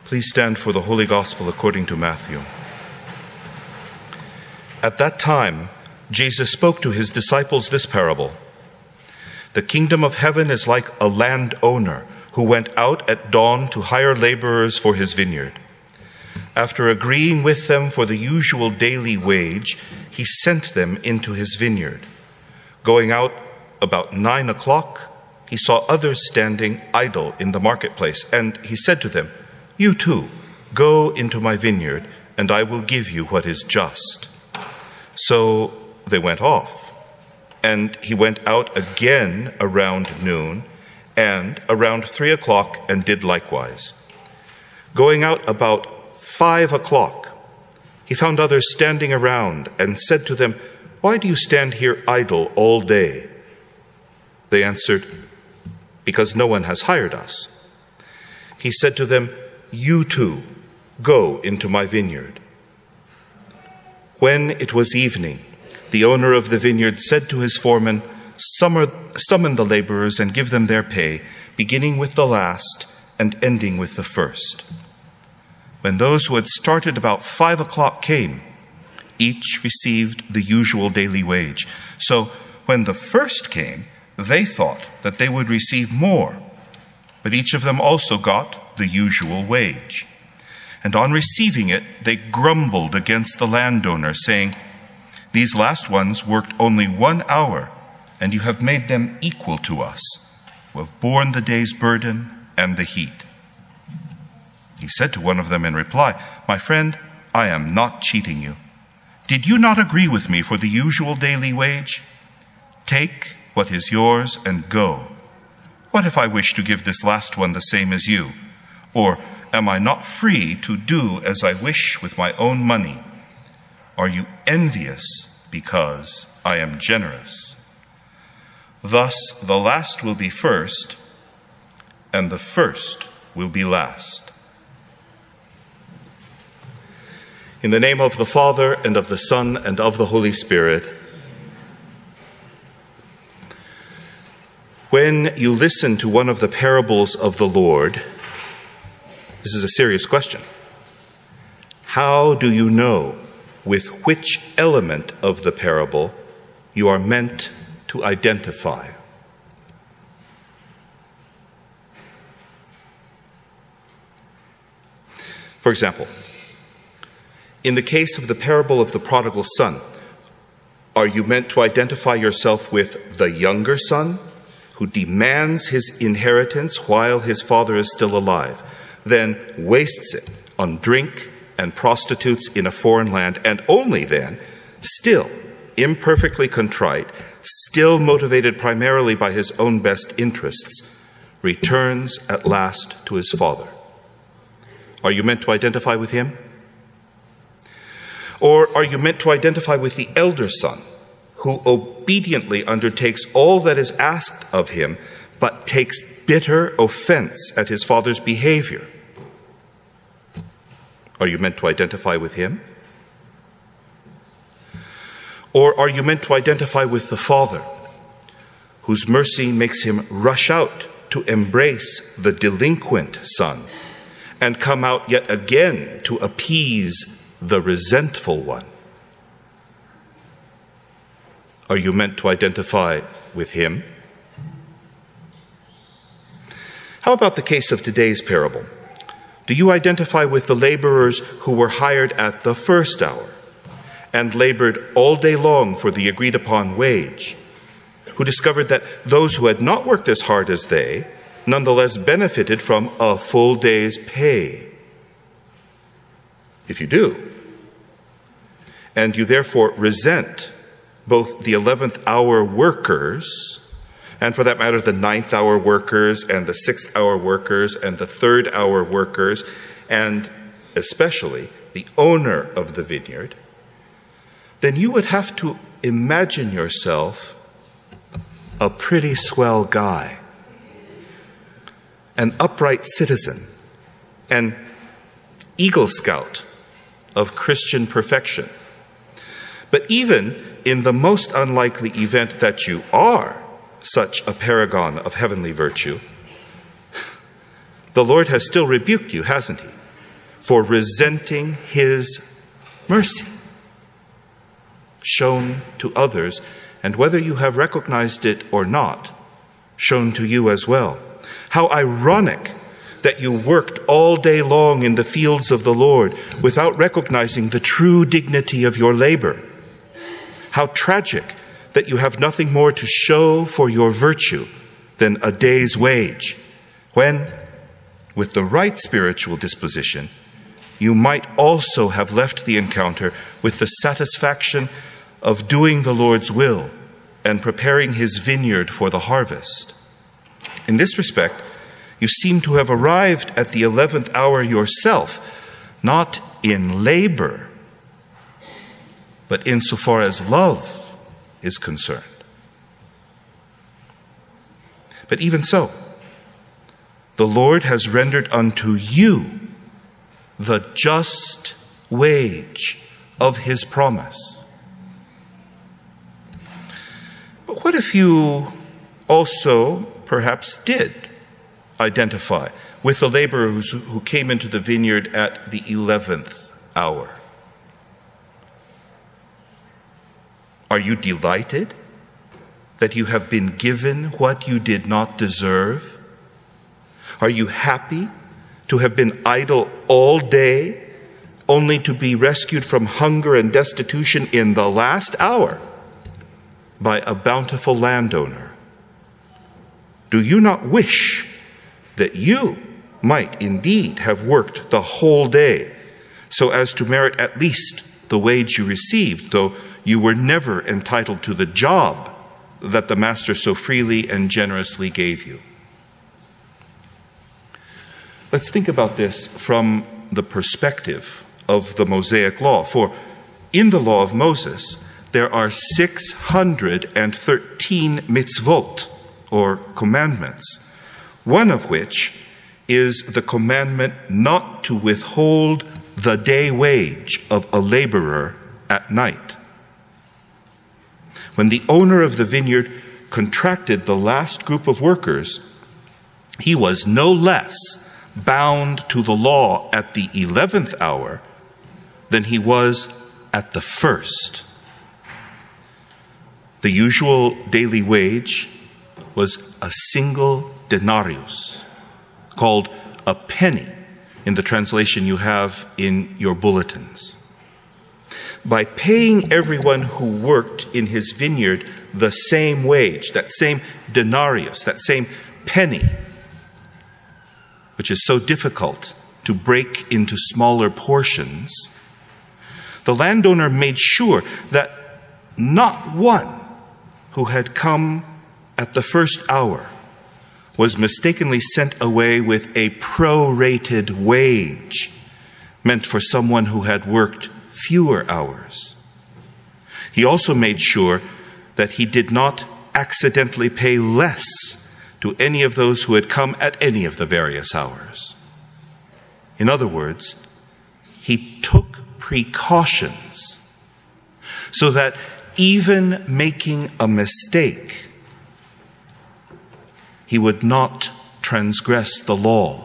Please stand for the Holy Gospel according to Matthew. At that time, Jesus spoke to his disciples this parable. The kingdom of heaven is like a landowner who went out at dawn to hire laborers for his vineyard. After agreeing with them for the usual daily wage, he sent them into his vineyard. Going out about 9 o'clock, he saw others standing idle in the marketplace, and he said to them, "You too, go into my vineyard, and I will give you what is just." So they went off, and he went out again around noon, and around 3 o'clock, and did likewise. Going out about 5 o'clock, he found others standing around, and said to them, "Why do you stand here idle all day?" They answered, "Because no one has hired us." He said to them, "You too, go into my vineyard." When it was evening, the owner of the vineyard said to his foreman, "Summon the laborers and give them their pay, beginning with the last and ending with the first." When those who had started about 5 o'clock came, each received the usual daily wage. So when the first came, they thought that they would receive more, but each of them also got the usual wage. And on receiving it, they grumbled against the landowner, saying, "These last ones worked only 1 hour, and you have made them equal to us, who have borne the day's burden and the heat." He said to one of them in reply, "My friend, I am not cheating you. Did you not agree with me for the usual daily wage? Take what is yours and go. What if I wish to give this last one the same as you? Or am I not free to do as I wish with my own money? Are you envious because I am generous?" Thus the last will be first, and the first will be last. In the name of the Father, and of the Son, and of the Holy Spirit. When you listen to one of the parables of the Lord, this is a serious question. How do you know with which element of the parable you are meant to identify? For example, in the case of the parable of the prodigal son, are you meant to identify yourself with the younger son who demands his inheritance while his father is still alive, then wastes it on drink and prostitutes in a foreign land, and only then, still imperfectly contrite, still motivated primarily by his own best interests, returns at last to his father? Are you meant to identify with him? Or are you meant to identify with the elder son, who obediently undertakes all that is asked of him, but takes bitter offense at his father's behavior? Are you meant to identify with him? Or are you meant to identify with the father, whose mercy makes him rush out to embrace the delinquent son, and come out yet again to appease the resentful one? Are you meant to identify with him? How about the case of today's parable? Do you identify with the laborers who were hired at the first hour and labored all day long for the agreed upon wage, who discovered that those who had not worked as hard as they nonetheless benefited from a full day's pay? If you do, and you therefore resent both the 11th hour workers, and for that matter, the 9th hour workers, and the 6th hour workers, and the 3rd hour workers, and especially the owner of the vineyard, then you would have to imagine yourself a pretty swell guy, an upright citizen, an Eagle Scout of Christian perfection. But even in the most unlikely event that you are such a paragon of heavenly virtue, the Lord has still rebuked you, hasn't he? for resenting his mercy shown to others, and whether you have recognized it or not, shown to you as well. How ironic that you worked all day long in the fields of the Lord without recognizing the true dignity of your labor. How tragic that you have nothing more to show for your virtue than a day's wage, when, with the right spiritual disposition, you might also have left the encounter with the satisfaction of doing the Lord's will and preparing his vineyard for the harvest. In this respect, you seem to have arrived at the 11th hour yourself, not in labor, but insofar as love is concerned. But even so, the Lord has rendered unto you the just wage of his promise. But what if you also perhaps did identify with the laborers who came into the vineyard at the 11th hour? Are you delighted that you have been given what you did not deserve? Are you happy to have been idle all day, only to be rescued from hunger and destitution in the last hour by a bountiful landowner? Do you not wish that you might indeed have worked the whole day so as to merit at least the wage you received, though you were never entitled to the job that the master so freely and generously gave you? Let's think about this from the perspective of the Mosaic law. For in the law of Moses, there are 613 mitzvot, or commandments, one of which is the commandment not to withhold the day wage of a laborer at night. When the owner of the vineyard contracted the last group of workers, he was no less bound to the law at the 11th hour than he was at the first. The usual daily wage was a single denarius, called a penny in the translation you have in your bulletins. By paying everyone who worked in his vineyard the same wage, that same denarius, that same penny, which is so difficult to break into smaller portions, the landowner made sure that not one who had come at the first hour was mistakenly sent away with a prorated wage meant for someone who had worked fewer hours. He also made sure that he did not accidentally pay less to any of those who had come at any of the various hours. In other words, he took precautions so that even making a mistake, he would not transgress the law.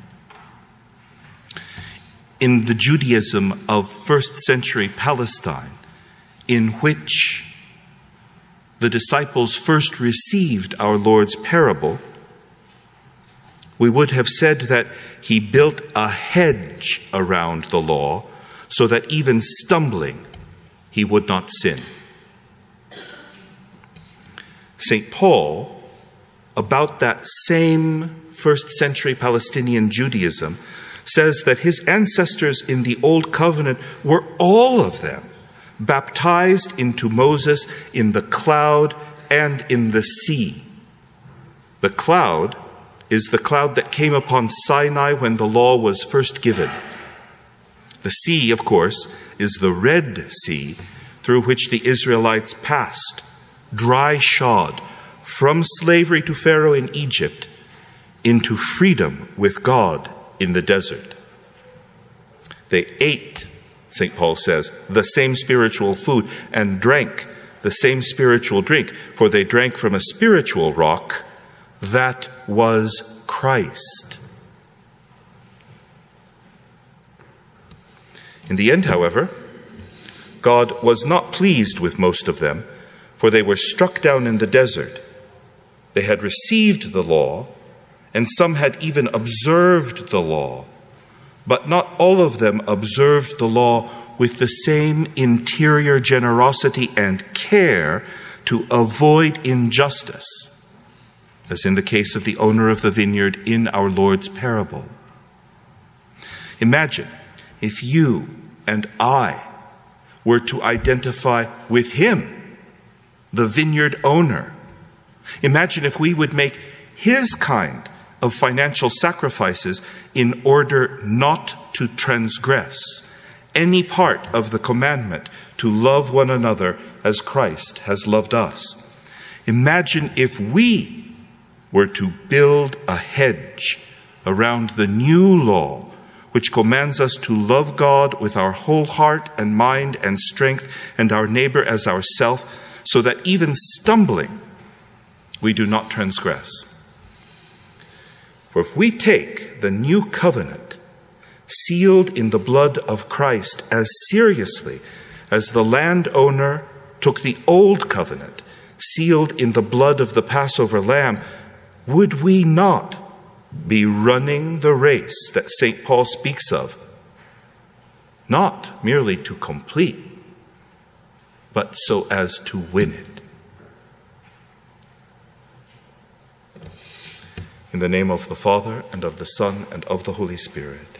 In the Judaism of first century Palestine, in which the disciples first received our Lord's parable, we would have said that he built a hedge around the law so that even stumbling, he would not sin. St. Paul, about that same first century Palestinian Judaism, says that his ancestors in the Old Covenant were all of them baptized into Moses in the cloud and in the sea. The cloud is the cloud that came upon Sinai when the law was first given. The sea, of course, is the Red Sea through which the Israelites passed, dry-shod, from slavery to Pharaoh in Egypt into freedom with God in the desert. They ate, St. Paul says, the same spiritual food and drank the same spiritual drink, for they drank from a spiritual rock that was Christ. In the end, however, God was not pleased with most of them, for they were struck down in the desert. They had received the law, and some had even observed the law, but not all of them observed the law with the same interior generosity and care to avoid injustice, as in the case of the owner of the vineyard in our Lord's parable. Imagine if you and I were to identify with him, the vineyard owner. Imagine if we would make his kind of financial sacrifices in order not to transgress any part of the commandment to love one another as Christ has loved us. Imagine if we were to build a hedge around the new law, which commands us to love God with our whole heart and mind and strength, and our neighbor as ourself, so that even stumbling, we do not transgress. For if we take the new covenant, sealed in the blood of Christ, as seriously as the landowner took the old covenant, sealed in the blood of the Passover lamb, would we not be running the race that St. Paul speaks of, not merely to complete, but so as to win it? In the name of the Father, and of the Son, and of the Holy Spirit.